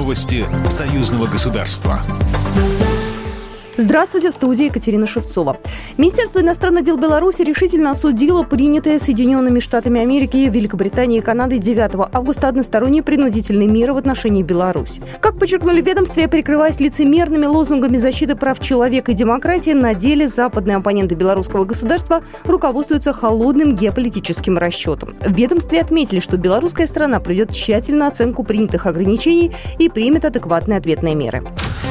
Новости союзного государства. Здравствуйте, в студии Екатерина Шевцова. Министерство иностранных дел Беларуси решительно осудило принятые Соединенными Штатами Америки, Великобританией и Канадой 9 августа односторонние принудительные меры в отношении Беларуси. Как подчеркнули в ведомстве, прикрываясь лицемерными лозунгами защиты прав человека и демократии, на деле западные оппоненты белорусского государства руководствуются холодным геополитическим расчетом. В ведомстве отметили, что белорусская сторона проведет тщательную оценку принятых ограничений и примет адекватные ответные меры.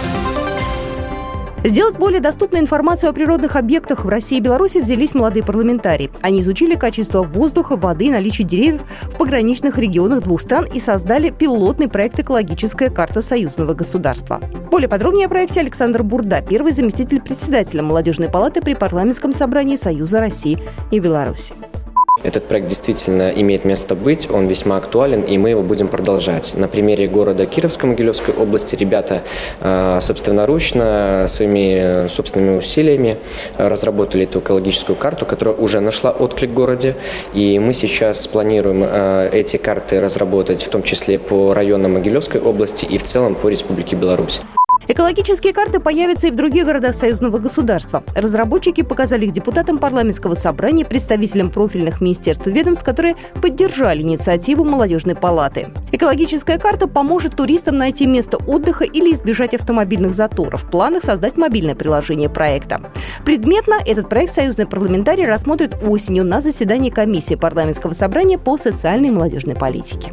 Сделать более доступной информацию о природных объектах в России и Беларуси взялись молодые парламентарии. Они изучили качество воздуха, воды и наличие деревьев в пограничных регионах двух стран и создали пилотный проект «Экологическая карта союзного государства». Более подробнее о проекте Александр Бурда, первый заместитель председателя Молодежной палаты при парламентском собрании Союза России и Беларуси. Этот проект действительно имеет место быть, он весьма актуален, и мы его будем продолжать. На примере города Кировска-Могилевской области ребята собственноручно, своими собственными усилиями разработали эту экологическую карту, которая уже нашла отклик в городе, и мы сейчас планируем эти карты разработать в том числе по районам Могилевской области и в целом по Республике Беларусь. Экологические карты появятся и в других городах союзного государства. Разработчики показали их депутатам парламентского собрания, представителям профильных министерств и ведомств, которые поддержали инициативу Молодежной палаты. Экологическая карта поможет туристам найти место отдыха или избежать автомобильных заторов. В планах создать мобильное приложение проекта. Предметно этот проект союзные парламентарии рассмотрят осенью на заседании комиссии парламентского собрания по социальной и молодежной политике.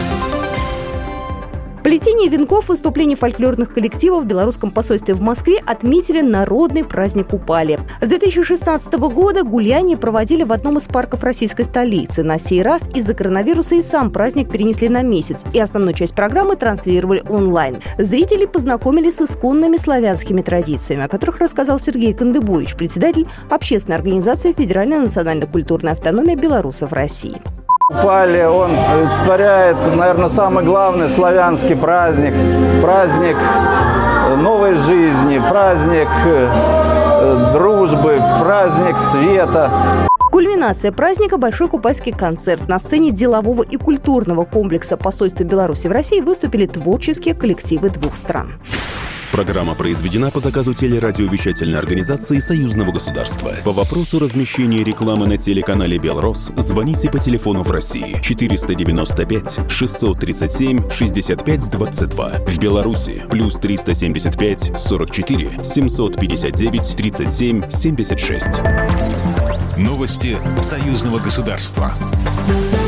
Плетение венков, выступлений фольклорных коллективов в белорусском посольстве в Москве отметили народный праздник Купали. С 2016 года гуляния проводили в одном из парков российской столицы. На сей раз из-за коронавируса и сам праздник перенесли на месяц, и основную часть программы транслировали онлайн. Зрители познакомились с исконными славянскими традициями, о которых рассказал Сергей Кандыбович, председатель общественной организации «Федеральная национально-культурная автономия белорусов России». Купали, он олицетворяет, наверное, самый главный славянский праздник. Праздник новой жизни, праздник дружбы, праздник света. Кульминация праздника – большой купальский концерт. На сцене делового и культурного комплекса посольства Беларуси в России выступили творческие коллективы двух стран. Программа произведена по заказу телерадиовещательной организации Союзного государства. По вопросу размещения рекламы на телеканале «Белрос» звоните по телефону в России 495 637 65 22. В Беларуси плюс 375 44 759 37 76. Новости союзного государства.